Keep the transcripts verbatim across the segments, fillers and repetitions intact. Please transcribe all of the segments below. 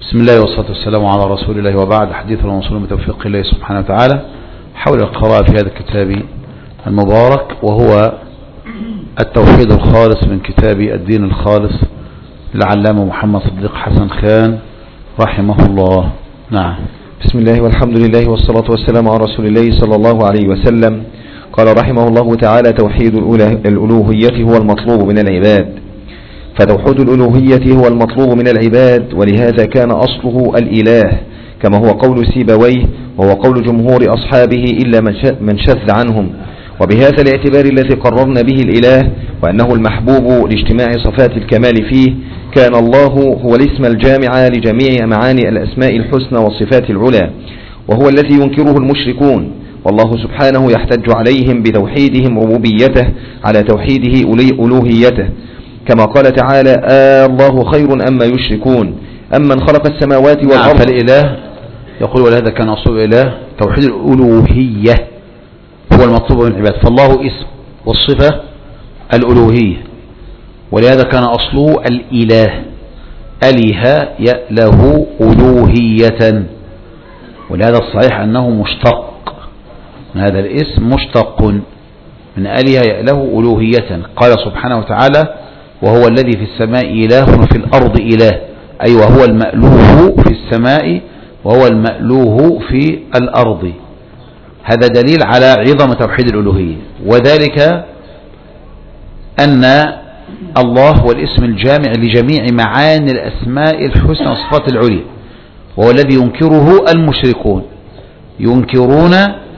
بسم الله والصلاة والسلام على رسول الله، وبعد. حديث الموصول بتوفيق الله سبحانه وتعالى حول القراءة في هذا الكتاب المبارك، وهو التوحيد الخالص من كتاب الدين الخالص للعلامة محمد صديق حسن خان رحمه الله. نعم. بسم الله والحمد لله والصلاة والسلام على رسول الله صلى الله عليه وسلم. قال رحمه الله تعالى: توحيد الألوهية هو المطلوب من العباد. فتوحيد الألوهية هو المطلوب من العباد، ولهذا كان أصله الإله، كما هو قول سيبويه وهو قول جمهور أصحابه إلا من شذ عنهم. وبهذا الاعتبار الذي قررنا به الإله وأنه المحبوب لاجتماع صفات الكمال فيه، كان الله هو الاسم الجامع لجميع معاني الأسماء الحسنى والصفات العلى، وهو الذي ينكره المشركون، والله سبحانه يحتج عليهم بتوحيدهم ربوبيته على توحيده ألوهيته، كما قال تعالى: آه الله خير أما يشركون أمن خلق السماوات والأرض. فالإله يقول ولهذا كان أصل الإله توحيد الألوهية هو المطلوب من العباد، فالله اسم والصفة الألوهية، ولهذا كان أصله الإله، أله يأله ألوهية، ولهذا الصحيح أنه مشتق من هذا الاسم، مشتق من أله يأله ألوهية. قال سبحانه وتعالى: وهو الذي في السماء إله وفي الأرض إله، أي وهو المألوه في السماء وهو المألوه في الأرض. هذا دليل على عظم توحيد الألوهية، وذلك أن الله هو الاسم الجامع لجميع معاني الأسماء الحسنى والصفات العليا، وهو الذي ينكره المشركون. ينكرون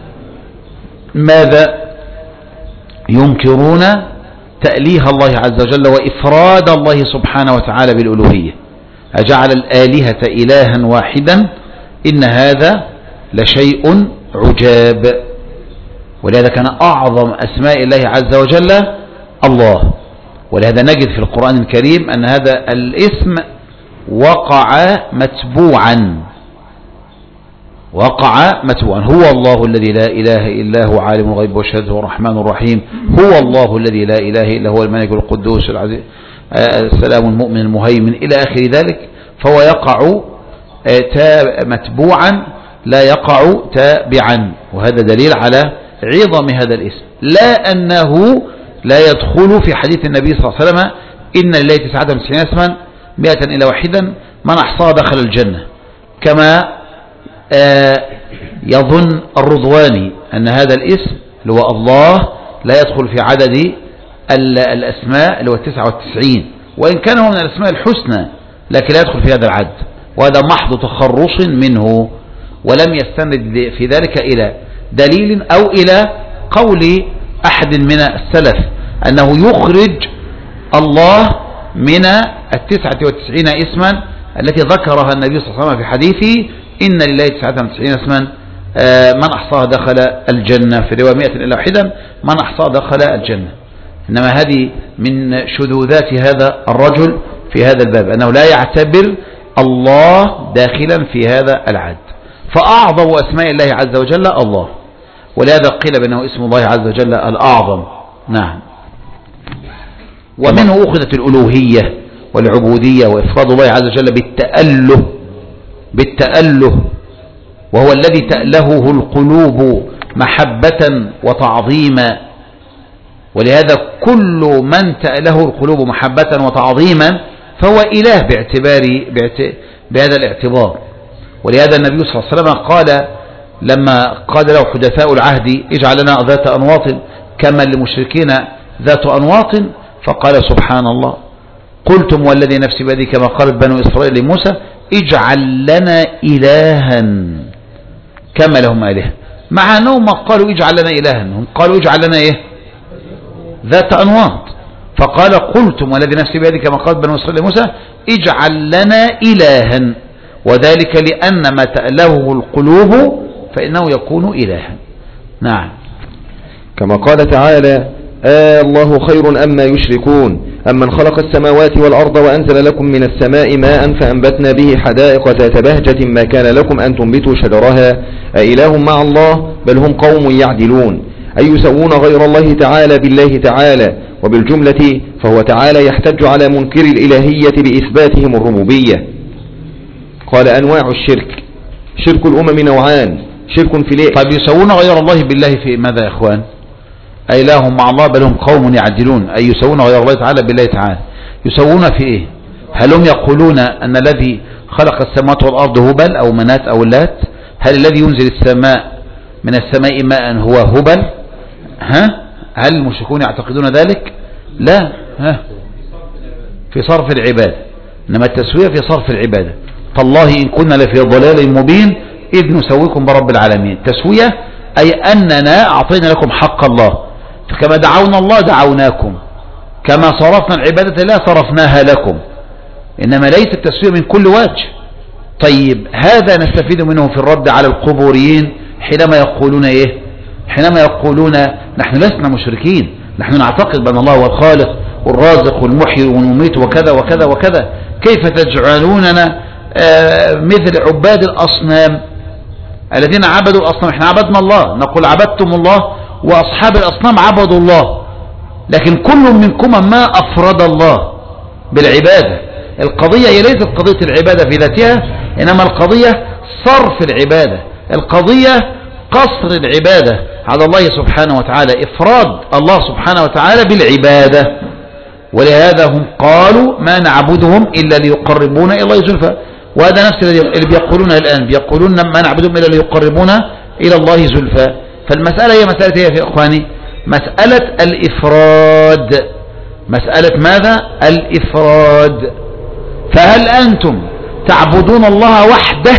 ماذا؟ ينكرون تأليه الله عز وجل وإفراد الله سبحانه وتعالى بالألوهية. أجعل الآلهة إلها واحدا إن هذا لشيء عجاب. ولهذا كان أعظم أسماء الله عز وجل الله، ولهذا نجد في القرآن الكريم أن هذا الاسم وقع متبوعا وقع متبوعا هو الله الذي لا إله إلا هو عالم الغيب والشهادة الرحمن الرحيم، هو الله الذي لا إله إلا هو الملك القدوس العزيز السلام المؤمن المهيمن إلى آخر ذلك. فهو يقع متبوعا لا يقع تابعا، وهذا دليل على عظم هذا الاسم، لا أنه لا يدخل في حديث النبي صلى الله عليه وسلم: إن لله تسعة وتسعين اسما مئة إلا واحدا من أحصاها دخل الجنة، كما يظن الرضواني أن هذا الاسم اللي هو الله لا يدخل في عدد الأسماء اللي هو التسعة والتسعين، وإن كان هو من الأسماء الحسنى لكن لا يدخل في هذا العد، وهذا محض تخرص منه، ولم يستند في ذلك إلى دليل أو إلى قول أحد من السلف أنه يخرج الله من التسعة والتسعين اسما التي ذكرها النبي صلى الله عليه وسلم في حديثه: إن لله تسعة وتسعين اسما من أحصاها دخل الجنة، في رواية مئة إلا واحدا من أحصاها دخل الجنة. إنما هذه من شذوذات هذا الرجل في هذا الباب، أنه لا يعتبر الله داخلا في هذا العد، فأعظم أسماء الله عز وجل الله، ولهذا قيل بأنه اسم الله عز وجل الأعظم. نعم. ومنه أخذت الألوهية والعبودية وإفراد الله عز وجل بالتأله بالتأله وهو الذي تألهه القلوب محبة وتعظيما، ولهذا كل من تأله القلوب محبة وتعظيما فهو إله باعتبار بهذا الاعتبار. ولهذا النبي صلى الله عليه وسلم قال لما قال له حدثاء العهد: اجعل لنا ذات أنواط كما للمشركين ذات أنواط، فقال: سبحان الله، قلتم والذي نفسي بيده كما قالت بنو إسرائيل لموسى: اجعل لنا إلها كما لهم آلهة. مع أنهم قالوا اجعل لنا إلها، هم قالوا اجعل لنا إيه؟ ذات أنواط. فقال: قلتم والذي نفسي بيده كما قالت بنو إسرائيل لموسى: اجعل لنا إلها، وذلك لأن ما تألهه القلوب فإنه يكون إلها. نعم. كما قال تعالى: آه الله خير أما يشركون أمن خلق السماوات والأرض وأنزل لكم من السماء ماء فأنبتنا به حدائق ذات بهجة ما كان لكم أن تنبتوا شجرها أإله مع الله بل هم قوم يعدلون. أي يسوون غير الله تعالى بالله تعالى، وبالجملة فهو تعالى يحتج على منكر الإلهية بإثباتهم الربوبية. قال أنواع الشرك: شرك الأمم نوعان: شرك في ليه. طيب يسوون غير الله بالله في ماذا يا إخوان؟ أي لا هم مع الله بل هم قوم يعدلون، أي يسوون غير الله تعالى بالله تعالى. يسوون في إيه؟ هل هم يقولون أن الذي خلق السماوات والأرض هبل أو منات أو اللات؟ هل الذي ينزل السماء من السماء ماء هو هبل؟ ها؟ هل المشركون يعتقدون ذلك؟ لا. ها؟ في صرف العبادة، إنما التسوية في صرف العبادة. تالله إن كنا لفي ضلال مبين إذ نسويكم برب العالمين. تسوية أي أننا أعطينا لكم حق الله، فكما دعونا الله دعوناكم، كما صرفنا العبادة لا صرفناها لكم، إنما ليس التسوية من كل وجه. طيب هذا نستفيد منه في الرد على القبوريين حينما يقولون إيه؟ حينما يقولون نحن لسنا مشركين، نحن نعتقد بأن الله هو الخالق والرازق والمحيي والمميت وكذا وكذا وكذا، كيف تجعلوننا آه مثل عباد الأصنام الذين عبدوا الأصنام؟ احنا عبدنا الله، نقول عبدتم الله وأصحاب الأصنام عبدوا الله، لكن كل منكم ما أفرد الله بالعبادة. القضية هي ليست قضية العبادة في ذاتها، إنما القضية صرف العبادة، القضية قصر العبادة على الله سبحانه وتعالى، إفراد الله سبحانه وتعالى بالعبادة. ولهذا هم قالوا ما نعبدهم إلا ليقربونا إلى الله زلفى، وهذا نفس اللي بيقولونه الآن، بيقولون ما نعبدهم إلا ليقربونا إلى الله زلفى. فالمسألة هي مسألة هي في إخواني مسألة الإفراد، مسألة ماذا؟ الإفراد. فهل أنتم تعبدون الله وحده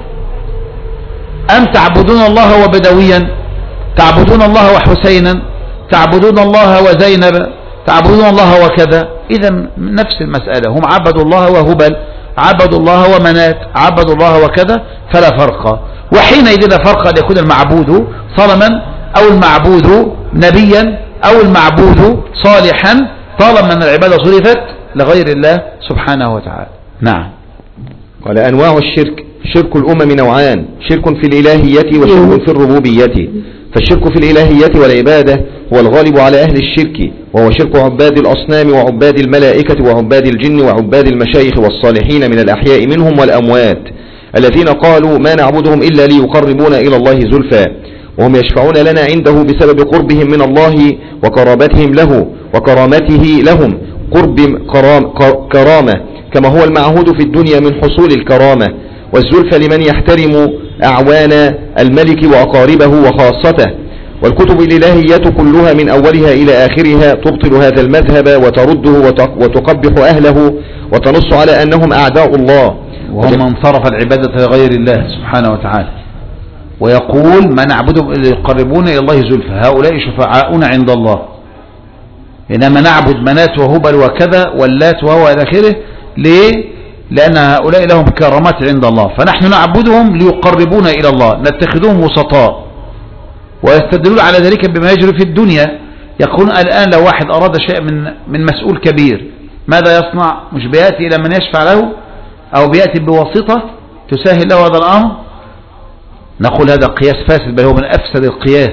أم تعبدون الله وبدويا؟ تعبدون الله وحسينا، تعبدون الله وزينب، تعبدون الله وكذا. إذا نفس المسألة، هم عبدوا الله وهبل، عبدوا الله ومنات، عبدوا الله وكذا، فلا فرق. وحينئذ لا فرق أن يكون المعبود صنما أو المعبود نبيا أو المعبود صالحا، طالما أن العبادة صرفت لغير الله سبحانه وتعالى. نعم. قال أنواع الشرك: شرك الأمم نوعان: شرك في الإلهية وشرك في الربوبية. فالشرك في الإلهية والعبادة هو الغالب على أهل الشرك، وهو شرك عباد الأصنام وعباد الملائكة وعباد الجن وعباد المشايخ والصالحين من الأحياء منهم والأموات، الذين قالوا ما نعبدهم إلا ليقربونا إلى الله زلفى، وهم يشفعون لنا عنده بسبب قربهم من الله وقرابتهم له وكرامته لهم، قرب كرامة كما هو المعهود في الدنيا من حصول الكرامة، والزلفى لمن يحترم أعوان الملك وأقاربه وخاصته. والكتب الإلهية كلها من أولها إلى آخرها تبطل هذا المذهب وترده وتقبح أهله وتنص على أنهم أعداء الله، وهم من صرف العبادة لغير الله سبحانه وتعالى، ويقول ما نعبدهم إلا يقربون إلى الله زلفى، هؤلاء شفعاؤنا عند الله، إنما نعبد منات وهبل وكذا واللات وهو إلى آخره. ليه؟ لأن هؤلاء لهم كرامات عند الله، فنحن نعبدهم ليقربونا إلى الله، نتخذهم وسطاء. ويستدلون على ذلك بما يجري في الدنيا، يقولون الآن لو واحد أراد شيء من من مسؤول كبير ماذا يصنع؟ مش بيأتي إلى من يشفع له أو بيأتي بواسطة تسهل له هذا الأمر؟ نقول هذا قياس فاسد، بل هو من أفسد القياس.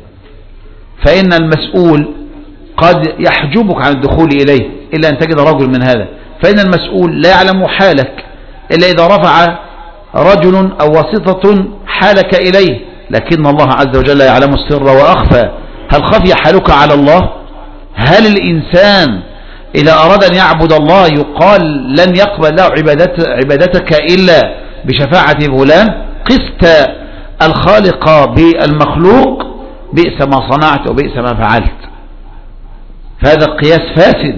فإن المسؤول قد يحجبك عن الدخول إليه إلا أن تجد رجل من هذا، فإن المسؤول لا يعلم حالك إلا إذا رفع رجل أو واسطة حالك إليه، لكن الله عز وجل يعلم السر وأخفى. هل خفي حالك على الله؟ هل الإنسان إذا أراد أن يعبد الله يقال لن يقبل له عبادت عبادتك إلا بشفاعة فلان؟ قست الخالق بالمخلوق، بئس ما صنعت وبئس ما فعلت، فهذا قياس فاسد.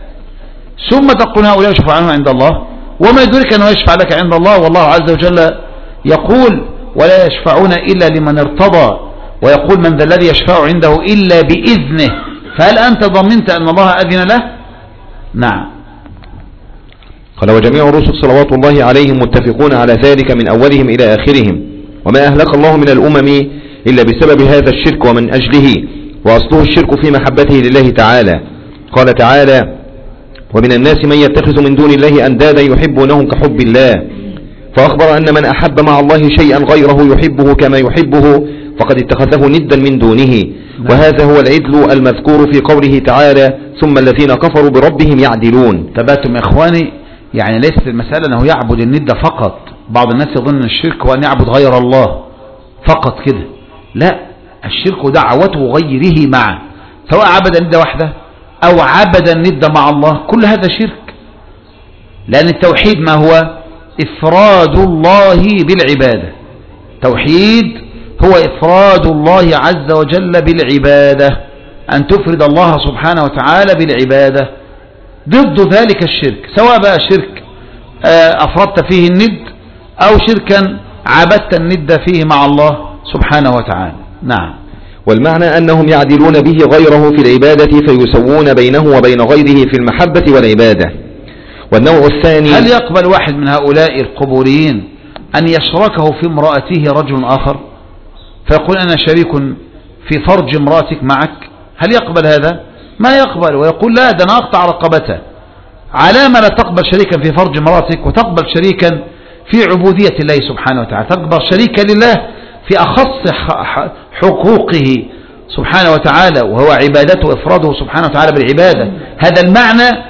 ثم تقول هؤلاء شفعاؤنا عند الله، وما يدرك أنه يشفع لك عند الله، والله عز وجل يقول ولا يشفعون إلا لمن ارتضى، ويقول من ذا الذي يشفع عنده إلا بإذنه، فهل أنت ضمنت أن الله أذن له؟ نعم. قال وجميع الرسل صلوات الله عليهم متفقون على ذلك من أولهم إلى آخرهم، وما أهلك الله من الأمم إلا بسبب هذا الشرك ومن أجله، وأصله الشرك في محبته لله تعالى. قال تعالى ومن الناس من يتخذ من دون الله أندادا يحبونهم كحب الله، فأخبر أن من أحب مع الله شيئا غيره يحبه كما يحبه فقد اتخذه ندا من دونه، وهذا هو العدل المذكور في قوله تعالى ثم الذين كفروا بربهم يعدلون. تباتم يا إخواني، يعني ليست المسألة أنه يعبد الند فقط، بعض الناس يظن الشرك هو أن يعبد غير الله فقط كده. لا، الشرك دعوته غيره معه، سواء عبد الند وحده أو عبد الند مع الله، كل هذا شرك. لأن التوحيد ما هو؟ إفراد الله بالعبادة. توحيد هو إفراد الله عز وجل بالعبادة، أن تفرد الله سبحانه وتعالى بالعبادة. ضد ذلك الشرك، سواء بقى شرك أفردت فيه الند أو شركا عبدت الند فيه مع الله سبحانه وتعالى. نعم. والمعنى أنهم يعدلون به غيره في العبادة فيسوون بينه وبين غيره في المحبة والعبادة. والنوع الثاني، هل يقبل واحد من هؤلاء القبوريين أن يشركه في امرأته رجل آخر فيقول أنا شريك في فرج امرأتك معك؟ هل يقبل هذا؟ ما يقبل، ويقول لا، ده أنا أقطع رقبته. على ما لا تقبل شريكا في فرج امرأتك وتقبل شريكا في عبودية الله سبحانه وتعالى، تقبل شريكا لله في أخص حقوقه سبحانه وتعالى، وهو عبادته إفراده سبحانه وتعالى بالعبادة. هذا المعنى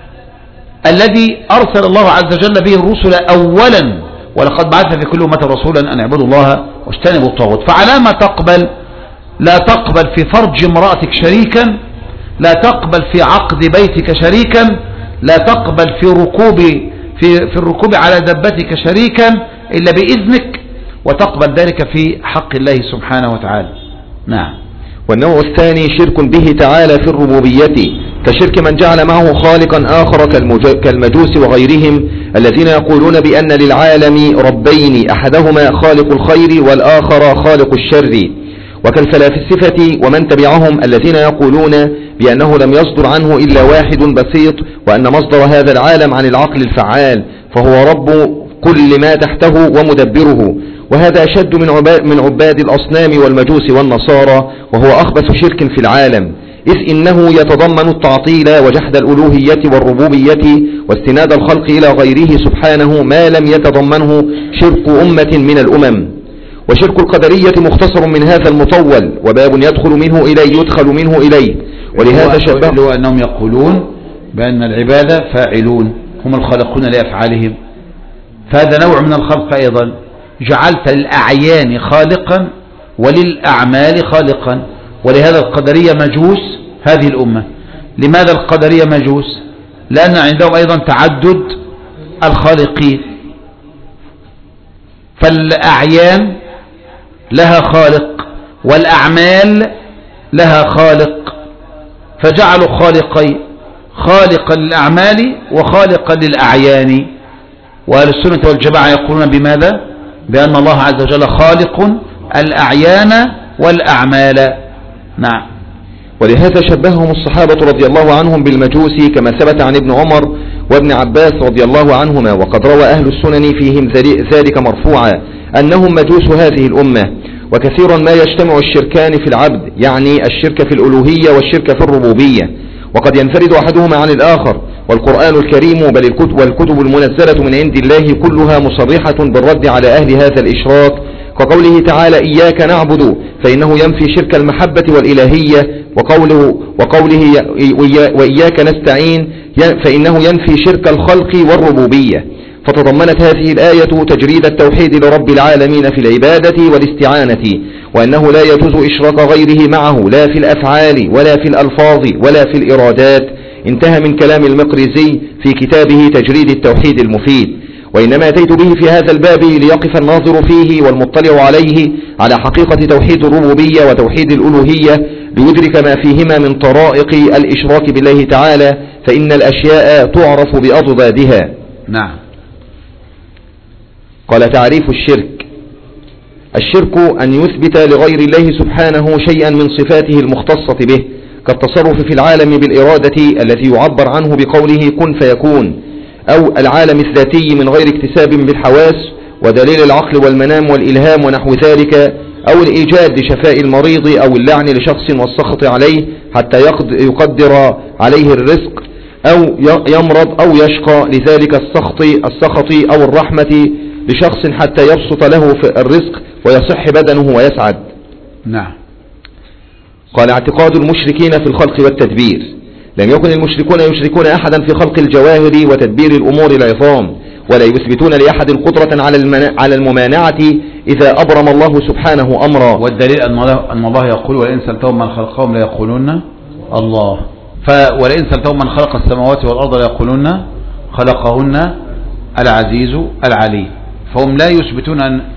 الذي أرسل الله عز وجل به الرسل أولا، ولقد بعث في كل أمة رسولا أن اعبدوا الله واجتنبوا الطاغوت. فعلى ما تقبل، لا تقبل في فرج امرأتك شريكا، لا تقبل في عقد بيتك شريكا، لا تقبل في ركوب في في الركوب على دبتك شريكا إلا بإذنك، وتقبل ذلك في حق الله سبحانه وتعالى. نعم. والنوع الثاني شرك به تعالى في الربوبية، كشرك من جعل معه خالقا آخر كالمجوس وغيرهم الذين يقولون بأن للعالم ربين، أحدهما خالق الخير والآخر خالق الشر، وكالفلاسفة ومن تبعهم الذين يقولون بأنه لم يصدر عنه إلا واحد بسيط، وأن مصدر هذا العالم عن العقل الفعال، فهو رب كل ما تحته ومدبره. وهذا أشد من عباد, من عباد الأصنام والمجوس والنصارى، وهو أخبث شرك في العالم، إذ إنه يتضمن التعطيل وجحد الألوهية والربوبية واستناد الخلق إلى غيره سبحانه، ما لم يتضمنه شرك أمة من الأمم. وشرك القدرية مختصر من هذا المطول، وباب يدخل منه إليه يدخل منه إليه. ولهذا شبهوا أنهم يقولون بأن العبادة فاعلون، هم الخالقون لأفعالهم، فهذا نوع من الخلق أيضا. جعلت للأعيان خالقا وللأعمال خالقا، ولهذا القدرية مجوس هذه الأمة. لماذا القدرية مجوس؟ لأن عندهم أيضا تعدد الخالقين، فالأعيان لها خالق والأعمال لها خالق، فجعلوا خالقين، خالقا للأعمال وخالقا للأعيان. وأهل السنة والجماعة يقولون بماذا؟ بأن الله عز وجل خالق الأعيان والأعمال. نعم. ولهذا شبههم الصحابة رضي الله عنهم بالمجوس، كما ثبت عن ابن عمر وابن عباس رضي الله عنهما، وقد روى أهل السنن فيهم ذلك مرفوعا أنهم مجوس هذه الأمة. وكثيرا ما يجتمع الشركان في العبد، يعني الشرك في الألوهية والشرك في الربوبية، وقد ينفرد أحدهما عن الآخر. والقرآن الكريم بل الكتب والكتب المنزلة من عند الله كلها مصرحة بالرد على أهل هذا الإشراك، كقوله تعالى إياك نعبد، فإنه ينفي شرك المحبة والإلهية، وقوله, وقوله وإياك نستعين فإنه ينفي شرك الخلق والربوبية. فتضمنت هذه الآية تجريد التوحيد لرب العالمين في العبادة والاستعانة، وأنه لا يجوز إشراك غيره معه لا في الأفعال ولا في الألفاظ ولا في الإرادات. انتهى من كلام المقرزي في كتابه تجريد التوحيد المفيد. وإنما أتيت به في هذا الباب ليقف الناظر فيه والمطلع عليه على حقيقة توحيد الربوبية وتوحيد الألوهية، ليدرك ما فيهما من طرائق الإشراك بالله تعالى، فإن الأشياء تعرف بأضدادها. نعم. قال تعريف الشرك: الشرك أن يثبت لغير الله سبحانه شيئا من صفاته المختصة به، كالتصرف في العالم بالإرادة التي يعبر عنه بقوله كن فيكون، أو العالم الذاتي من غير اكتساب بالحواس ودليل العقل والمنام والإلهام ونحو ذلك، أو الإيجاد لشفاء المريض، أو اللعن لشخص والسخط عليه حتى يقدر عليه الرزق، أو يمرض أو يشقى لذلك السخط السخط أو الرحمة لشخص حتى يبسط له في الرزق ويصح بدنه ويسعد. نعم. قال اعتقاد المشركين في الخلق والتدبير: لم يكن المشركون يشركون أحدا في خلق الجواهر وتدبير الأمور العظام، ولا يثبتون لأحد قدرة على الممانعة إذا أبرم الله سبحانه أمرا. والدليل أن الله يقول ولئن سألتهم من خلقهم ليقولون الله، ولئن سألتهم من خلق السماوات والأرض ليقولون خلقهن العزيز العليم، فهم لا يثبتون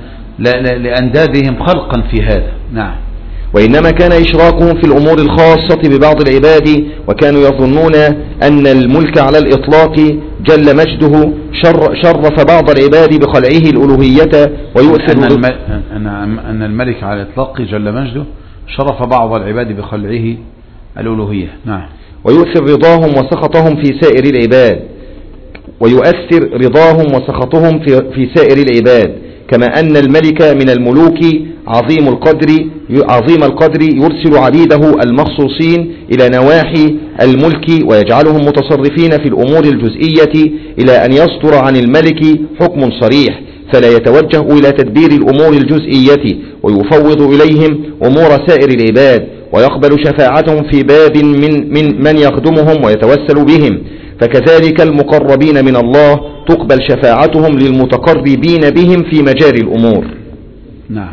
لأندادهم خلقا في هذا. نعم. وإنما كان إشراكهم في الأمور الخاصة ببعض العباد، وكانوا يظنون أن الملك على الإطلاق جل مجده شر شرف بعض العباد بخلعه الألوهية ويؤثر أن, أن, أن الملك على الإطلاق جل مجده شرف بعض العباد بخلعه الألوهية. نعم. ويؤثر رضاهم وسخطهم في سائر العباد ويؤثر رضاهم وسخطهم في, في سائر العباد، كما أن الملك من الملوك عظيم القدر عظيم القدر يرسل عبيده المخصوصين إلى نواحي الملك ويجعلهم متصرفين في الأمور الجزئية إلى أن يصدر عن الملك حكم صريح، فلا يتوجه إلى تدبير الأمور الجزئية ويفوض إليهم أمور سائر العباد، ويقبل شفاعتهم في باب من, من, من يخدمهم ويتوسل بهم. فكذلك المقربين من الله تقبل شفاعتهم للمتقربين بهم في مجال الأمور. نعم.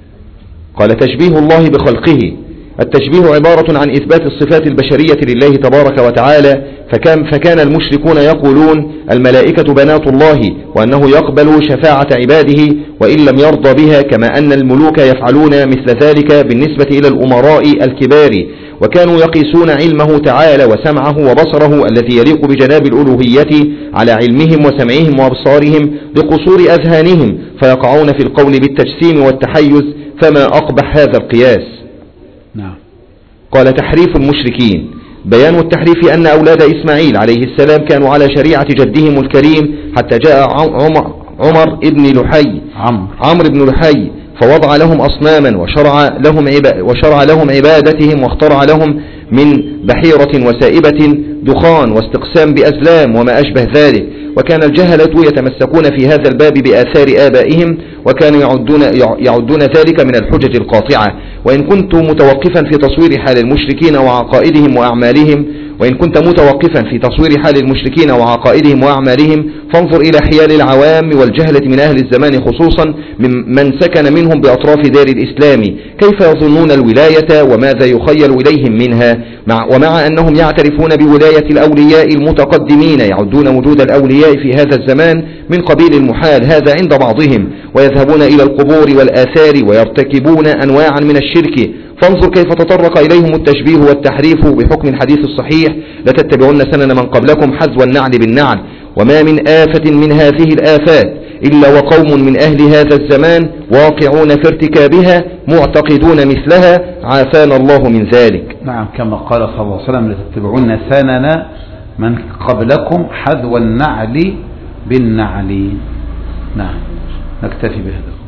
قال تشبيه الله بخلقه. التشبيه عبارة عن إثبات الصفات البشرية لله تبارك وتعالى، فكان, فكان المشركون يقولون الملائكة بنات الله، وأنه يقبل شفاعة عباده وإن لم يرضى بها، كما أن الملوك يفعلون مثل ذلك بالنسبة إلى الأمراء الكبار، وكانوا يقيسون علمه تعالى وسمعه وبصره الذي يليق بجناب الألوهية على علمهم وسمعهم وابصارهم بقصور أذهانهم، فيقعون في القول بالتجسيم والتحيز، فما أقبح هذا القياس. نعم. قال تحريف المشركين. بيان التحريف أن أولاد إسماعيل عليه السلام كانوا على شريعة جدهم الكريم، حتى جاء عمر, عمر ابن لحي عمرو بن لحي فوضع لهم أصناما وشرع لهم, وشرع لهم عبادتهم، واخترع لهم من بحيرة وسائبة دخان واستقسام بأزلام وما أشبه ذلك، وكان الجهلة يتمسكون في هذا الباب بآثار آبائهم، وكانوا يعدون, يعدون ذلك من الحجج القاطعة. وإن كنت متوقفا في تصوير حال المشركين وعقائدهم وأعمالهم وإن كنت متوقفا في تصوير حال المشركين وعقائدهم وأعمالهم فانظر إلى حيال العوام والجهلة من أهل الزمان، خصوصا من سكن منهم بأطراف دار الإسلام، كيف يظنون الولاية وماذا يخيل إليهم منها، مع ومع أنهم يعترفون بولاية الأولياء المتقدمين، يعدون وجود الأولياء في هذا الزمان من قبيل المحال هذا عند بعضهم، ويذهبون إلى القبور والآثار ويرتكبون أنواعا من الشرك. فانظر كيف تطرق إليهم التشبيه والتحريف بحكم الحديث الصحيح: لتتبعون سنن من قبلكم حذو النعل بالنعل. وما من آفة من هذه الآفات إلا وقوم من أهل هذا الزمان واقعون في ارتكابها معتقدون مثلها، عافانا الله من ذلك. نعم، كما قال صلى الله عليه وسلم: لتتبعون سنن من قبلكم حذو النعل بالنعل. نعم، نكتفي بهذا.